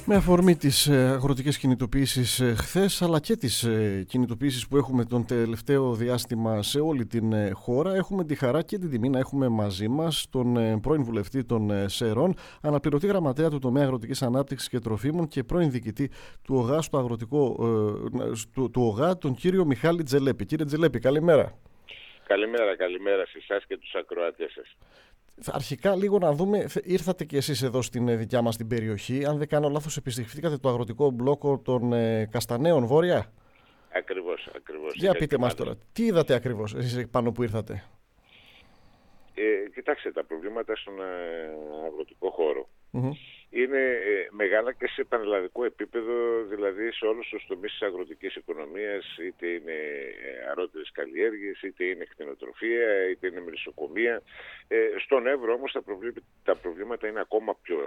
Με αφορμή τις αγροτικές κινητοποιήσεις χθες, αλλά και τις κινητοποιήσεις που έχουμε τον τελευταίο διάστημα σε όλη την χώρα, έχουμε τη χαρά και την τιμή να έχουμε μαζί μας τον πρώην βουλευτή των ΣΕΡΟΝ, αναπληρωτή γραμματέα του τομέα αγροτικής ανάπτυξης και τροφίμων και πρώην διοικητή του ΟΓΑ στο αγροτικό του ΟΓΑ, τον κύριο Μιχάλη Τζελέπη. Κύριε Τζελέπη, καλημέρα. Καλημέρα σε εσάς και τους ακροατές σας. Αρχικά λίγο να δούμε, ήρθατε κι εσείς εδώ στην δικιά μας την περιοχή. Αν δεν κάνω λάθος, επισκεφτήκατε το αγροτικό μπλόκο των Καστανέων Βόρεια. Ακριβώς. Για πείτε μας τώρα, τι είδατε ακριβώς εσείς πάνω που ήρθατε? Κοιτάξτε, τα προβλήματα στον αγροτικό χώρο είναι μεγάλα και σε πανελλαδικό επίπεδο, δηλαδή σε όλους τους τομείς της αγροτικής οικονομίας, είτε είναι αρρώτερες καλλιέργειες, είτε είναι κτηνοτροφία, είτε είναι μελισσοκομεία. Στον Εύρο όμως τα προβλήματα είναι ακόμα πιο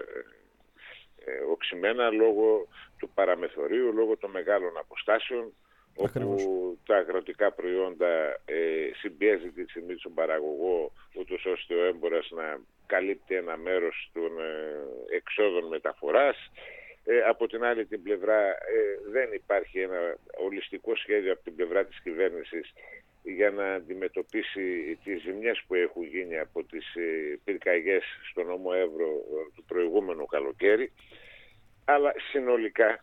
οξυμένα λόγω του παραμεθορίου, λόγω των μεγάλων αποστάσεων, όπου τα αγροτικά προϊόντα συμπιέζεται τη στιγμή στον παραγωγό, ούτως ώστε ο έμπορας να καλύπτει ένα μέρος των εξόδων μεταφοράς. Από την άλλη την πλευρά δεν υπάρχει ένα ολιστικό σχέδιο από την πλευρά της κυβέρνησης για να αντιμετωπίσει τις ζημιές που έχουν γίνει από τις πυρκαγιές στον Όμο Εύρο του προηγούμενου καλοκαίρι. Αλλά συνολικά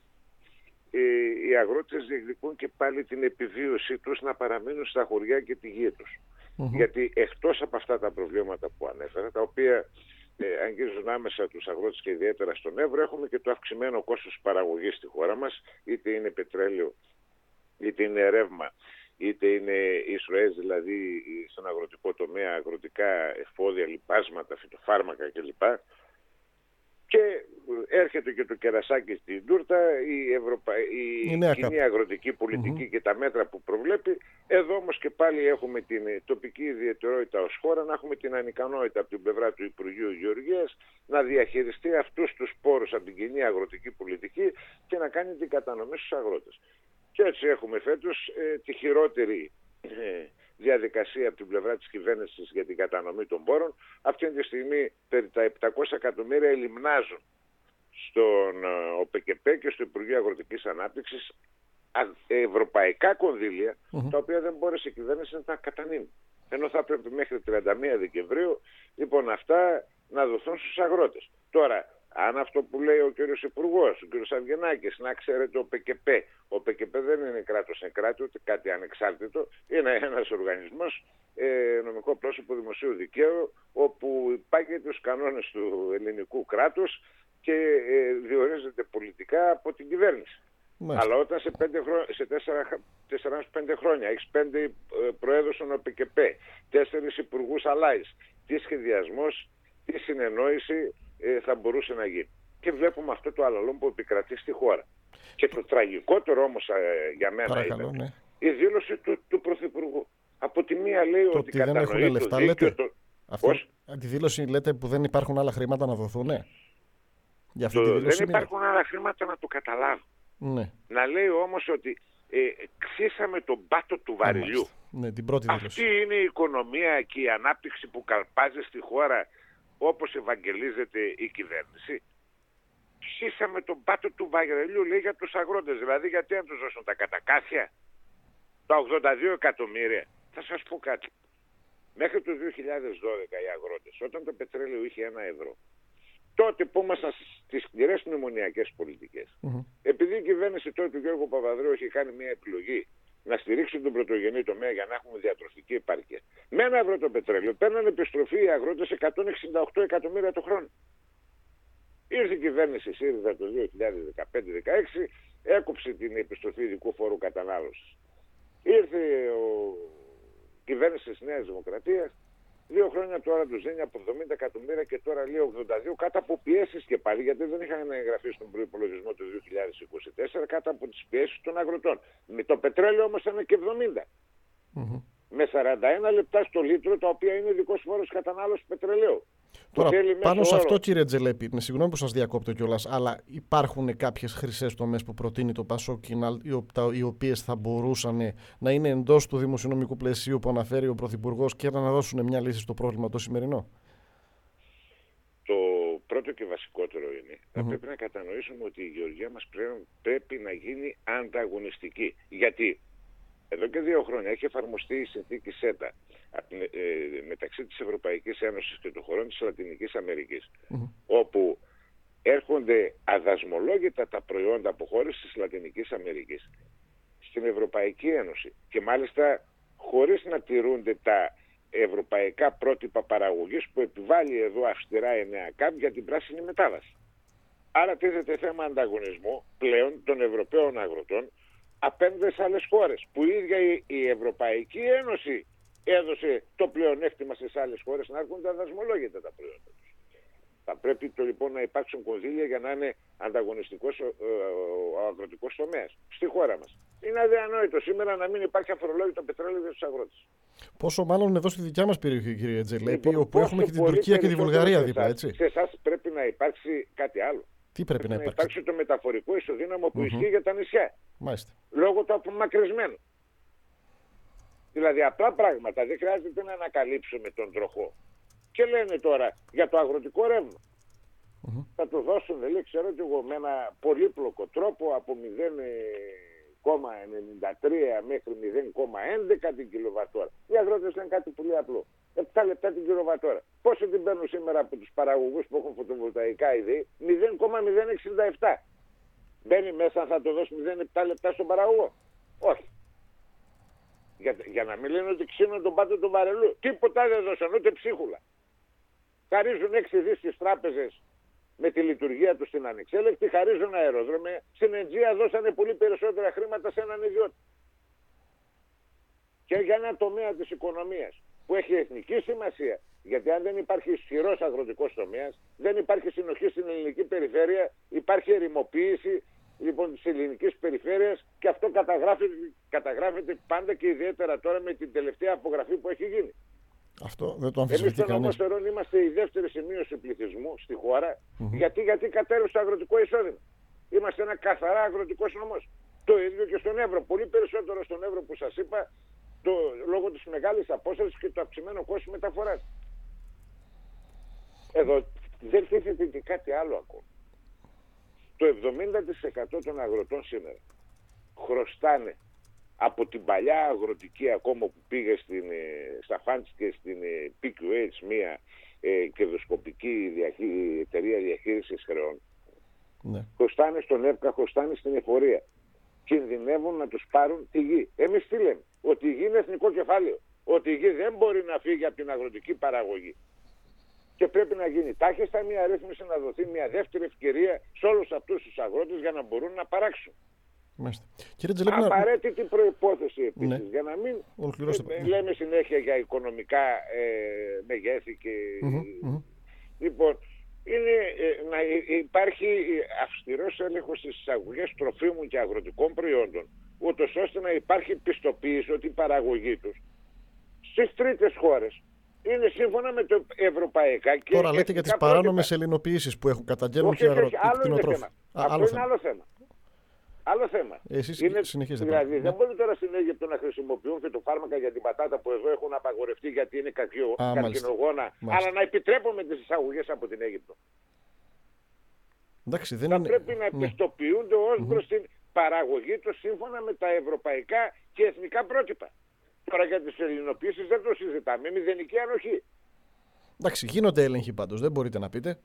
οι αγρότες διεκδικούν και πάλι την επιβίωσή τους να παραμείνουν στα χωριά και τη γη τους. Γιατί εκτός από αυτά τα προβλήματα που ανέφερα, τα οποία αγγίζουν άμεσα τους αγρότες και ιδιαίτερα στον Εύρο, έχουμε και το αυξημένο κόστος παραγωγής στη χώρα μας, είτε είναι πετρέλαιο, είτε είναι ρεύμα, είτε είναι εισρωές, δηλαδή στον αγροτικό τομέα, αγροτικά εφόδια, λιπάσματα, φυτοφάρμακα κλπ. Και έρχεται και το κερασάκι στην τούρτα, η κοινή αγροτική πολιτική και τα μέτρα που προβλέπει. Εδώ όμως και πάλι έχουμε την τοπική ιδιαιτερότητα ως χώρα, να έχουμε την ανικανότητα από την πλευρά του Υπουργείου Γεωργίας να διαχειριστεί αυτούς τους πόρους από την κοινή αγροτική πολιτική και να κάνει την κατανομή στους αγρότες. Και έτσι έχουμε φέτος τη χειρότερη διαδικασία από την πλευρά της κυβέρνησης για την κατανομή των πόρων. Αυτή τη στιγμή περί τα 700 εκατομμύρια ελιμνάζουν στον ΟΠΚΠ και στο Υπουργείο Αγροτικής Ανάπτυξης ευρωπαϊκά κονδύλια, τα οποία δεν μπόρεσε η κυβέρνηση να τα κατανείμει. Ενώ θα πρέπει μέχρι 31 Δεκεμβρίου λοιπόν αυτά να δοθούν στους αγρότες. Τώρα, αν αυτό που λέει ο κύριος Υπουργός, ο κύριος Αυγενάκης, να ξέρετε ο ΟΠΚΠ. Ο ΟΠΚΠ δεν είναι κράτος εν κράτη, ούτε κάτι ανεξάρτητο. Είναι ένας οργανισμός, νομικό πρόσωπο δημοσίου δικαίου, όπου υπάγεται τους κανόνες του ελληνικού κράτους και διορίζεται πολιτικά από την κυβέρνηση. Αλλά όταν σε 4-5 χρόνια έχεις 5 προέδρους στον ΟΠΚΠ, 4 υπουργούς αλάης, τι σχεδιασμός, τι συνεννόηση θα μπορούσε να γίνει. Και βλέπουμε αυτό το αλαλόμ που επικρατεί στη χώρα. Και το τραγικότερο όμως για μένα ήταν η δήλωση του Πρωθυπουργού. Από τη μία λέει ότι κατανοεί το δίκαιο... Τη δήλωση λέτε που δεν υπάρχουν άλλα χρήματα να δοθούν, δεν υπάρχουν άλλα χρήματα να το καταλάβω. Να λέει όμως ότι ξύσαμε τον πάτο του βαρελιού. Την πρώτη δήλωση. Αυτή είναι η οικονομία και η ανάπτυξη που καλπάζει στη χώρα όπως ευαγγελίζεται η κυβέρνηση. Ψήσαμε τον πάτο του βαρελιού, λέει, για τους αγρότες. Δηλαδή γιατί να τους δώσουν τα κατακάθια, τα 82 εκατομμύρια. Θα σας πω κάτι. Μέχρι το 2012 οι αγρότες, όταν το πετρέλαιο είχε 1 ευρώ, τότε που ήμασταν στις σκληρές μνημονιακές πολιτικές, επειδή η κυβέρνηση τότε του Γιώργου Παπανδρέου είχε κάνει μια επιλογή να στηρίξει τον πρωτογενή τομέα για να έχουμε διατροφική επάρκεια, με 1 ευρώ το πετρέλαιο παίρναν επιστροφή οι αγρότες 168 εκατομμύρια το χρόνο. Ήρθε η κυβέρνηση ΣΥΡΙΖΑ το 2015-16, έκοψε την επιστροφή ειδικού φόρου κατανάλωσης. Ήρθε η κυβέρνηση της Νέας Δημοκρατίας, 2 χρόνια τώρα τους δίνει από 70 εκατομμύρια και τώρα λέει 82, κάτω από πιέσεις και πάλι, γιατί δεν είχαν εγγραφεί στον προϋπολογισμό του 2024, κάτω από τις πιέσεις των αγροτών. Με το πετρέλαιο όμως ήταν και 70. Με 41 λεπτά στο λίτρο, τα οποία είναι ειδικός φόρος κατανάλωσης πετρελαίου. Τώρα, πάνω σε αυτό, κύριε Τζελέπη, συγγνώμη που σας διακόπτω κιόλας, αλλά υπάρχουν κάποιες χρυσές τομές που προτείνει το ΠΑΣΟΚ, οι οποίες θα μπορούσαν να είναι εντός του δημοσιονομικού πλαισίου που αναφέρει ο Πρωθυπουργός και να δώσουν μια λύση στο πρόβλημα το σημερινό? Το πρώτο και βασικότερο είναι, θα πρέπει να κατανοήσουμε ότι η γεωργία μας πρέπει να γίνει ανταγωνιστική. Γιατί εδώ και 2 χρόνια έχει εφαρμοστεί η συνθήκη ΣΕΤΑ μεταξύ της Ευρωπαϊκής Ένωσης και των χωρών της Λατινικής Αμερικής, όπου έρχονται αδασμολόγητα τα προϊόντα από χώρες της Λατινικής Αμερικής στην Ευρωπαϊκή Ένωση και μάλιστα χωρίς να τηρούνται τα ευρωπαϊκά πρότυπα παραγωγής που επιβάλλει εδώ αυστηρά η νέα ΚΑΠ για την πράσινη μετάβαση. Άρα τίθεται θέμα ανταγωνισμού πλέον των Ευρωπαίων αγροτών απέναντι σε άλλες χώρες, που η ίδια η Ευρωπαϊκή Ένωση έδωσε το πλεονέκτημα στις άλλες χώρες να έρχονται αδασμολόγητα τα προϊόντα τους. Θα πρέπει λοιπόν να υπάρξουν κονδύλια για να είναι ανταγωνιστικός ο αγροτικός τομέας στη χώρα μας. Είναι αδιανόητο σήμερα να μην υπάρχει αφορολόγητο πετρέλαιο για τους αγρότες. Πόσο μάλλον εδώ στη δικιά μας περιοχή, κύριε Τζελέπη, όπου έχουμε και την Τουρκία και τη Βουλγαρία δίπλα, έτσι. Σε εσάς πρέπει να υπάρξει κάτι άλλο. Τι πρέπει να υπάρξει? Το μεταφορικό ισοδύναμο που ισχύει για τα νησιά. Μάλιστα. Λόγω του απομακρυσμένου. Δηλαδή απλά πράγματα, δεν χρειάζεται να ανακαλύψουμε τον τροχό. Και λένε τώρα για το αγροτικό ρεύμα. Θα το δώσουν, λέει, ξέρω και εγώ, με ένα πολύπλοκο τρόπο από 0,93 μέχρι 0,11 την κιλοβατόρα. Οι αγρότες λένε κάτι πολύ απλό. 7 λεπτά την κιλοβατόρα. Πόσο την παίρνουν σήμερα από τους παραγωγούς που έχουν φωτοβολταϊκά ήδη? 0,067. Μπαίνει μέσα, θα το δώσει 0,7 λεπτά στον παραγωγό? Όχι. Για να μην λένε ότι ξύνουν τον πάτο του βαρελού. Τίποτα δεν δώσαν, ούτε ψίχουλα. Χαρίζουν 6 δις στις τράπεζες με τη λειτουργία τους στην ανεξέλεκτη, χαρίζουν αεροδρόμια. Στην Αιτζία δώσανε πολύ περισσότερα χρήματα σε έναν ιδιώτη. Και για ένα τομέα της οικονομίας που έχει εθνική σημασία, γιατί αν δεν υπάρχει ισχυρός αγροτικός τομέας, δεν υπάρχει συνοχή στην ελληνική περιφέρεια, υπάρχει ερημοποίηση λοιπόν της ελληνικής περιφέρειας και αυτό καταγράφεται πάντα και ιδιαίτερα τώρα με την τελευταία απογραφή που έχει γίνει. Αυτό δεν το αμφισβητεί κανείς. Εμείς στον Ομόστερον είμαστε η δεύτερη σημείωση πληθυσμού στη χώρα. Γιατί κατέρευσε το αγροτικό εισόδημα. Είμαστε ένα καθαρά αγροτικό νομός. Το ίδιο και στον Εύρο. Πολύ περισσότερο στον Εύρο που σας είπα, λόγω της μεγάλης απόστασης και του αυξημένου κόστου μεταφοράς. Εδώ δεν τίθεται και κάτι άλλο ακόμα. Το 70% των αγροτών σήμερα χρωστάνε από την παλιά αγροτική ακόμα που πήγε στα Φάντς και στην PQH, μια κερδοσκοπική εταιρεία διαχείρισης χρεών. Ναι. Χρωστάνε στον ΕΠΚΑ, χρωστάνε στην εφορία. Κινδυνεύουν να τους πάρουν τη γη. Εμείς τι λέμε? Ότι η γη είναι εθνικό κεφάλαιο. Ότι η γη δεν μπορεί να φύγει από την αγροτική παραγωγή. Και πρέπει να γίνει τάχιστα μια ρύθμιση, να δοθεί μια δεύτερη ευκαιρία σε όλους αυτούς τους αγρότες για να μπορούν να παράξουν. Απαραίτητη προϋπόθεση επίσης, ναι, για να μην λέμε συνέχεια για οικονομικά μεγέθη και... Λοιπόν, είναι να υπάρχει αυστηρός έλεγχος στις εισαγωγές τροφίμων και αγροτικών προϊόντων, ούτως ώστε να υπάρχει πιστοποίηση ότι η παραγωγή τους στις τρίτες χώρες είναι σύμφωνα με το ευρωπαϊκά και... Τώρα λέτε για τις παράνομες ελληνοποιήσεις που έχουν καταγγέλνουν και κτηνοτρόφοι. Αυτό είναι άλλο θέμα. Άλλο θέμα. Συνεχίζετε. Δηλαδή δεν μπορεί τώρα στην Αίγυπτο να χρησιμοποιούν φυτοφάρμακα για την πατάτα που εδώ έχουν απαγορευτεί γιατί είναι καρκινογόνα, αλλά να επιτρέπουμε τις εισαγωγές από την Αίγυπτο. Εντάξει, θα πρέπει να επιστοποιούνται ως προς την παραγωγή τους σύμφωνα με τα ευρωπαϊκά και εθνικά πρότυπα. Τώρα για τις ελληνοποιήσεις δεν το συζητάμε, μηδενική ανοχή. Εντάξει, γίνονται έλεγχοι πάντως, δεν μπορείτε να πείτε.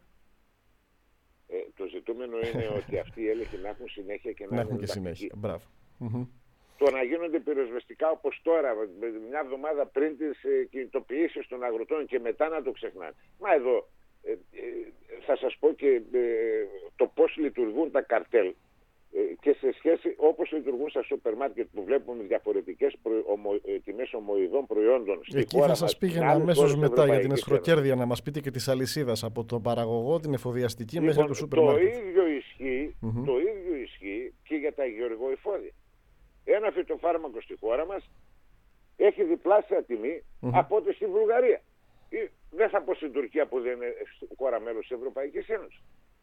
Το ζητούμενο είναι ότι αυτοί οι έλεγχοι να έχουν συνέχεια και να έχουν και συνέχεια. Μπράβο. Το να γίνονται πυροσβεστικά όπως τώρα, μια εβδομάδα πριν τις κινητοποιήσεις των αγροτών και μετά να το ξεχνάνε. Μα εδώ θα σας πω και το πώς λειτουργούν τα καρτέλ και σε σχέση όπως λειτουργούν στα σούπερ μάρκετ που βλέπουμε διαφορετικές τιμές ομοειδών προϊόντων στη εκεί χώρα θα σας πήγαινα αμέσως μετά για την εσχροκέρδεια να μας πείτε και της αλυσίδας από τον παραγωγό, την εφοδιαστική μέχρι το σούπερ μάρκετ. Το ίδιο ισχύει και για τα γεωργοϊφόδια. Ένα φυτοφάρμακο στη χώρα μας έχει διπλάσια τιμή από ό,τι στη Βουλγαρία. Δεν θα πω στην Τουρκία που δεν είναι χώρα μέλος της Ευρωπαϊκής Ένωσης.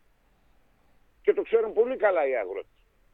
Και το ξέρουν πολύ καλά οι αγρότες.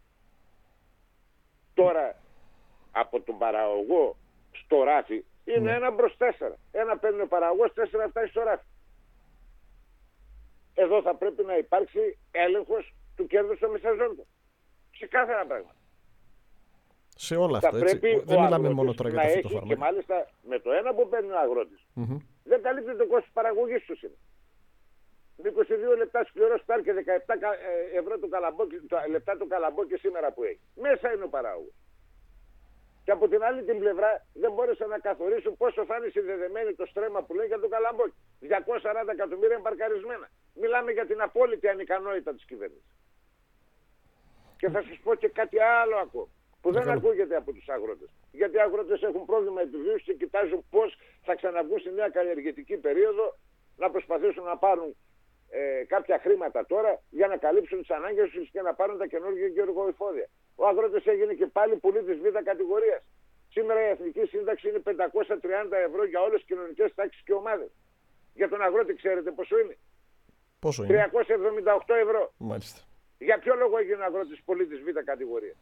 Τώρα από τον παραγωγό στο ράφι είναι 1 προς 4. Ένα παίρνει ο παραγωγός, 4 φτάσει στο ράφι. Εδώ θα πρέπει να υπάρξει έλεγχος του κέρδους των μεσαζόντων. Ξεκάθαρα πράγματα. Σε όλα αυτά, έτσι. Δεν μιλάμε μόνο τώρα για τα φυτοφάρμακα. Και μάλιστα με το ένα που παίρνει ο αγρότης, δεν καλύπτει το κόστος παραγωγής του σήμερα. Με 22 λεπτά σκληρό στάρ και 17 ευρώ λεπτά το καλαμπόκι σήμερα που έχει. Μέσα είναι ο παράγωγος. Και από την άλλη την πλευρά δεν μπόρεσαν να καθορίσουν πόσο θα είναι συνδεδεμένη το στρέμμα που λέει για το καλαμπόκι. 240 εκατομμύρια εμπαρκαρισμένα. Μιλάμε για την απόλυτη ανικανότητα της κυβέρνησης. Και θα σας πω και κάτι άλλο ακόμα που δεν ακούγεται από τους αγρότες. Γιατί οι αγρότες έχουν πρόβλημα επιβίωσης και κοιτάζουν πώς θα ξαναβγούν στη νέα καλλιεργητική περίοδο να προσπαθήσουν να πάρουν κάποια χρήματα τώρα για να καλύψουν τις ανάγκες τους και να πάρουν τα καινούργια γεωργοϊφόδια. Ο αγρότης έγινε και πάλι πολίτης Β' κατηγορίας. Σήμερα η εθνική σύνταξη είναι 530 ευρώ για όλες τις κοινωνικές τάξεις και ομάδες. Για τον αγρότη ξέρετε πόσο είναι? Πόσο είναι? 378 ευρώ. Μάλιστα. Για ποιο λόγο έγινε ο αγρότης πολίτης Β' κατηγορία?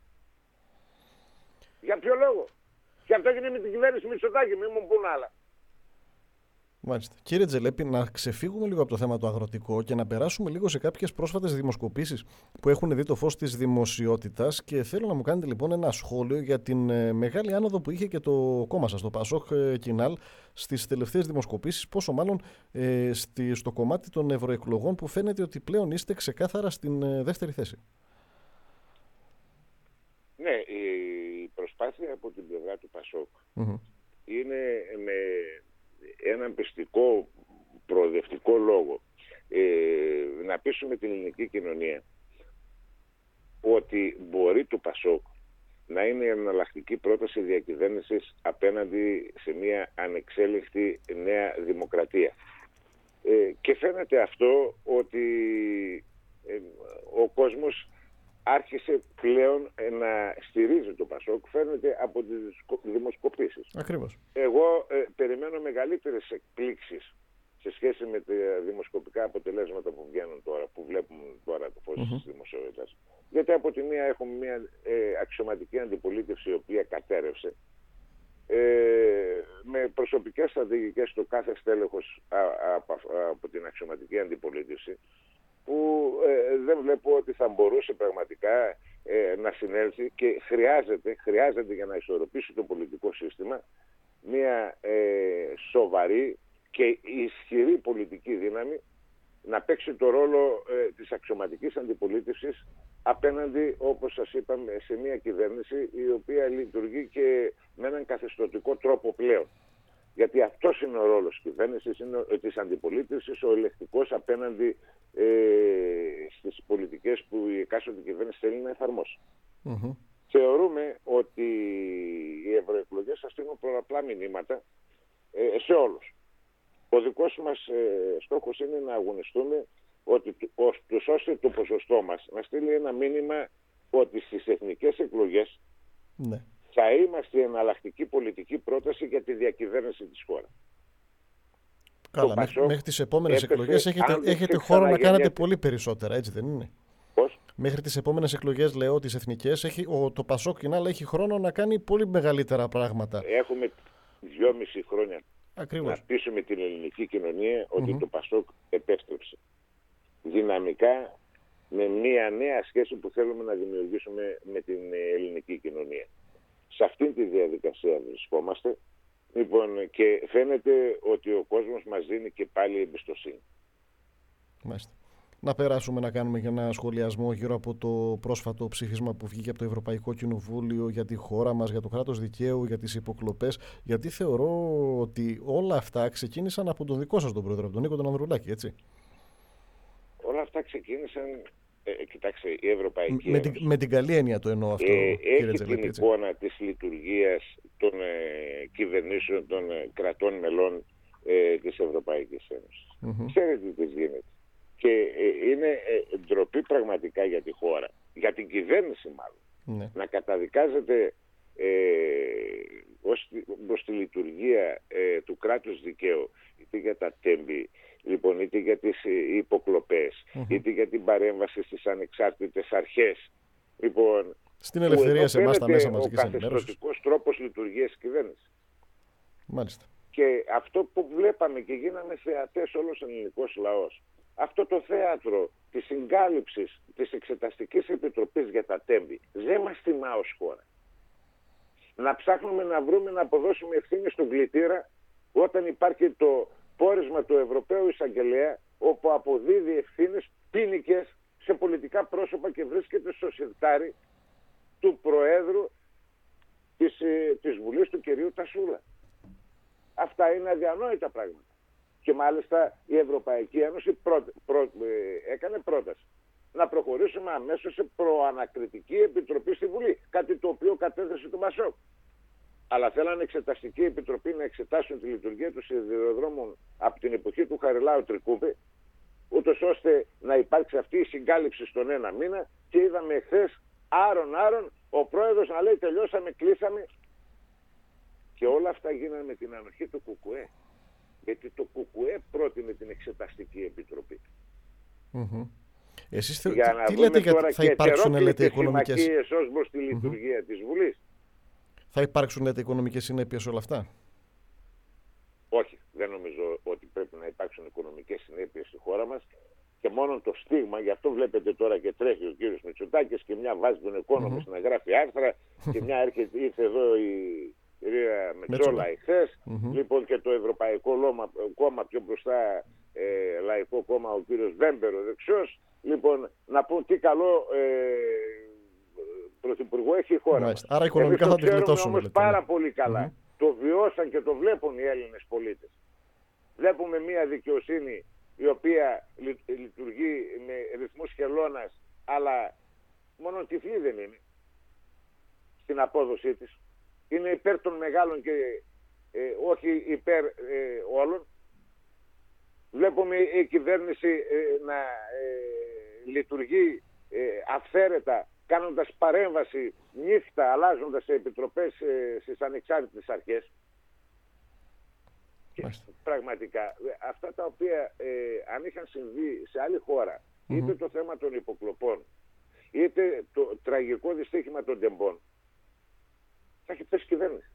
Για ποιο λόγο? Και αυτό έγινε με την κυβέρνηση Μητσοτάκη, μην μου πούν άλλα. Μάλιστα. Κύριε Τζελέπη, να ξεφύγουμε λίγο από το θέμα το αγροτικό και να περάσουμε λίγο σε κάποιες πρόσφατες δημοσκοπήσεις που έχουν δει το φως της δημοσιότητας, και θέλω να μου κάνετε λοιπόν ένα σχόλιο για την μεγάλη άνοδο που είχε και το κόμμα σας, το Πασόκ Κινάλ, στις τελευταίες δημοσκοπήσεις, πόσο μάλλον στο κομμάτι των ευρωεκλογών, που φαίνεται ότι πλέον είστε ξεκάθαρα στην δεύτερη θέση. Ναι, η προσπάθεια από την πλευρά του Πασόκ είναι με έναν πιστικό προοδευτικό λόγο να πείσουμε την ελληνική κοινωνία ότι μπορεί το Πασόκ να είναι η εναλλακτική πρόταση διακυβέρνησης απέναντι σε μια ανεξέλεγκτη νέα δημοκρατία. Και φαίνεται αυτό ότι ο κόσμος άρχισε πλέον να στηρίζει το Πασόκ, φαίνεται από τις δημοσκοπήσεις. Ακριβώς. Εγώ περιμένω μεγαλύτερες εκπλήξεις σε σχέση με τα δημοσκοπικά αποτελέσματα που βγαίνουν τώρα, που βλέπουμε τώρα το φως της δημοσιότητας. Γιατί από τη μία έχουμε μια αξιωματική αντιπολίτευση η οποία κατέρευσε, με προσωπικές στρατηγικές στο κάθε στέλεχος από την αξιωματική αντιπολίτευση, που δεν βλέπω ότι θα μπορούσε πραγματικά να συνέλθει, και χρειάζεται για να ισορροπήσει το πολιτικό σύστημα μια σοβαρή και ισχυρή πολιτική δύναμη να παίξει το ρόλο της αξιωματικής αντιπολίτευσης απέναντι, όπως σας είπαμε, σε μια κυβέρνηση η οποία λειτουργεί και με έναν καθεστωτικό τρόπο πλέον. Γιατί αυτός είναι ο ρόλος της κυβέρνησης, της αντιπολίτευσης, ο ελεκτικός απέναντι στις πολιτικές που η εκάστοτε κυβέρνηση θέλει να εφαρμόσει. Θεωρούμε ότι οι ευρωεκλογές θα στείλουν πολλαπλά μηνύματα σε όλους. Ο δικός μας στόχος είναι να αγωνιστούμε ώστε το ποσοστό μας να στείλει ένα μήνυμα ότι στις εθνικές εκλογές θα είμαστε η εναλλακτική πολιτική πρόταση για τη διακυβέρνηση της χώρας. Καλά, μέχρι τις επόμενες εκλογές έχετε χώρο να κάνετε πολύ περισσότερα, έτσι δεν είναι? Πώς? Μέχρι τις επόμενες εκλογές, λέω, τις εθνικές, το Πασόκ Κινάλ έχει χρόνο να κάνει πολύ μεγαλύτερα πράγματα. Έχουμε 2,5 χρόνια Ακριβώς. να πείσουμε την ελληνική κοινωνία ότι το Πασόκ επέστρεψε δυναμικά, με μια νέα σχέση που θέλουμε να δημιουργήσουμε με την ελληνική κοινωνία. Σε αυτή τη διαδικασία βρισκόμαστε. Λοιπόν, και φαίνεται ότι ο κόσμος μας δίνει και πάλι εμπιστοσύνη. Μάλιστα. Να περάσουμε να κάνουμε και ένα σχολιασμό γύρω από το πρόσφατο ψήφισμα που βγήκε από το Ευρωπαϊκό Κοινοβούλιο για τη χώρα μας, για το κράτος δικαίου, για τις υποκλοπές. Γιατί θεωρώ ότι όλα αυτά ξεκίνησαν από τον δικό σας τον πρόεδρο, από τον Νίκο τον Ανδρουλάκη, έτσι? Όλα αυτά ξεκίνησαν, κοιτάξτε, η Ευρωπαϊκή Ένωση. Με την καλή έννοια το εννοώ αυτό, κύριε Τζελέπη. Έχει την εικόνα της λειτουργίας των κυβερνήσεων των κρατών μελών της Ευρωπαϊκής Ένωσης. Ξέρετε τι γίνεται. Και είναι ντροπή πραγματικά για τη χώρα, για την κυβέρνηση μάλλον, να καταδικάζεται ως τη λειτουργία του κράτους δικαίου, είτε για τα τέμπη, λοιπόν, είτε για τις υποκλοπές, είτε για την παρέμβαση στις ανεξάρτητες αρχές. Λοιπόν, στην ελευθερία σε εμάς τα μέσα μαζικής ενημέρωσης. Ο καθεστωτικός τρόπος λειτουργίας της κυβέρνησης. Μάλιστα. Και αυτό που βλέπαμε και γίναμε θεατές όλος ο ελληνικός λαός, αυτό το θέατρο της συγκάλυψης της Εξεταστικής Επιτροπής για τα τέμπη δεν μας τιμά ως χώρα. Να ψάχνουμε να βρούμε να αποδώσουμε ευθύνη στον κλητήρα όταν υπάρχει το πόρισμα του Ευρωπαίου Εισαγγελέα, όπου αποδίδει ευθύνες ποινικές σε πολιτικά πρόσωπα και βρίσκεται στο συρτάρι του Προέδρου της Βουλής, του κυρίου Τασούλα. Αυτά είναι αδιανόητα πράγματα. Και μάλιστα η Ευρωπαϊκή Ένωση έκανε πρόταση να προχωρήσουμε αμέσως σε προανακριτική επιτροπή στη Βουλή, κάτι το οποίο κατέθεσε το Πασόκ. Αλλά θέλανε εξεταστική επιτροπή να εξετάσουν τη λειτουργία του σιδηροδρόμου από την εποχή του Χαριλάου Τρικούπη, ούτως ώστε να υπάρξει αυτή η συγκάλυψη στον ένα μήνα, και είδαμε εχθές άρον ο πρόεδρος να λέει τελειώσαμε, κλείσαμε, και όλα αυτά γίνανε με την ανοχή του ΚΚΕ. Γιατί το ΚΚΕ πρότεινε την εξεταστική επιτροπή. Εσείς τι λέτε, θα υπάρξουν, λέτε, οικονομικές ως προς τη λειτουργία της Βουλής. Θα υπάρξουν, λέτε, οικονομικές συνέπειες όλα αυτά? Όχι, δεν νομίζω ότι πρέπει να υπάρξουν οικονομικές συνέπειες στη χώρα μας, και μόνο το στίγμα, γι' αυτό βλέπετε τώρα και τρέχει ο κύριος Μητσοτάκης και μια βάζει τον Economist να γράφει άρθρα και μια ήρθε εδώ η κυρία Μετσόλα εχθές, λοιπόν, και το Ευρωπαϊκό Κόμμα πιο μπροστά, Λαϊκό Κόμμα, ο κύριος Βέμπερ, ο δεξιός, λοιπόν, να πούν τι καλό πρωθυπουργό έχει η χώρα μας. Άρα οικονομικά θα τη γλιτώσουμε. Όμως πάρα πολύ καλά. Το βιώσαν και το βλέπουν οι Έλληνες πολίτες. Βλέπουμε μια δικαιοσύνη η οποία λειτουργεί με ρυθμούς χελώνας, αλλά μόνο τυφλή δεν είναι στην απόδοσή της. Είναι υπέρ των μεγάλων και όχι υπέρ όλων. Βλέπουμε η κυβέρνηση να λειτουργεί αυθαίρετα, κάνοντας παρέμβαση νύχτα, αλλάζοντας σε επιτροπές στις ανεξάρτητες αρχές. Και πραγματικά αυτά τα οποία αν είχαν συμβεί σε άλλη χώρα, είτε το θέμα των υποκλοπών, είτε το τραγικό δυστύχημα των τεμπών, θα έχει πέσει κυβέρνηση.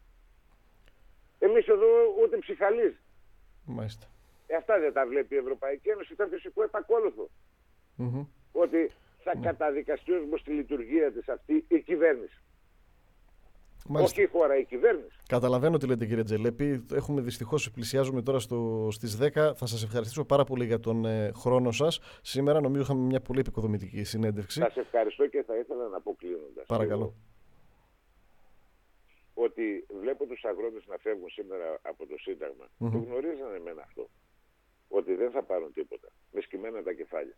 Εμείς εδώ ούτε ψυχαλίζει. Μάλιστα. Αυτά δεν τα βλέπει η Ευρωπαϊκή Ένωση, θα φυσικό επακόλουθο. Ότι θα καταδικαστεί ως προς τη λειτουργία της αυτή η κυβέρνηση. Μάλιστα. Όχι η χώρα, η κυβέρνηση. Καταλαβαίνω τι λέτε, κύριε Τζελέπη. Δυστυχώς πλησιάζουμε τώρα στις 10. Θα σας ευχαριστήσω πάρα πολύ για τον χρόνο σας. Σήμερα νομίζω είχαμε μια πολύ επικοδομητική συνέντευξη. Σας ευχαριστώ, και θα ήθελα να πω κλείνοντας. Παρακαλώ. Ότι βλέπω τους αγρότες να φεύγουν σήμερα από το Σύνταγμα. Το γνωρίζανε εμένα αυτό. Ότι δεν θα πάρουν τίποτα. Με σκυμμένα τα κεφάλια.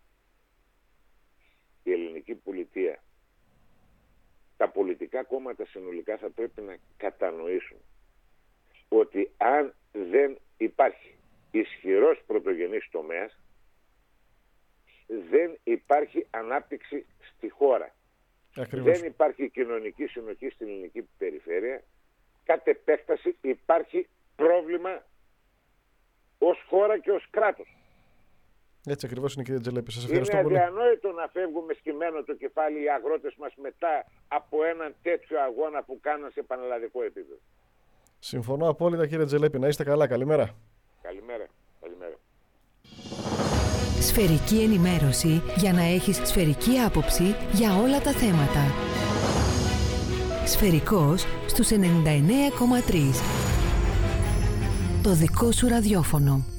Η ελληνική πολιτεία, τα πολιτικά κόμματα συνολικά θα πρέπει να κατανοήσουν ότι αν δεν υπάρχει ισχυρός πρωτογενής τομέας, δεν υπάρχει ανάπτυξη στη χώρα. Ακριβώς. Δεν υπάρχει κοινωνική συνοχή στην ελληνική περιφέρεια. Κατ' επέκταση υπάρχει πρόβλημα ως χώρα και ως κράτος. Έτσι ακριβώς είναι, κύριε Τζελέπη. Σας ευχαριστώ πολύ. Είναι αδιανόητο να φεύγουμε σκυμμένο το κεφάλι οι αγρότες μας μετά από έναν τέτοιο αγώνα που κάναν σε πανελλαδικό επίπεδο. Συμφωνώ απόλυτα, κύριε Τζελέπη. Να είστε καλά. Καλημέρα. Καλημέρα. Καλημέρα. Σφαιρική ενημέρωση για να έχεις σφαιρική άποψη για όλα τα θέματα. Σφαιρικός στους 99,3. Το δικό σου ραδιόφωνο.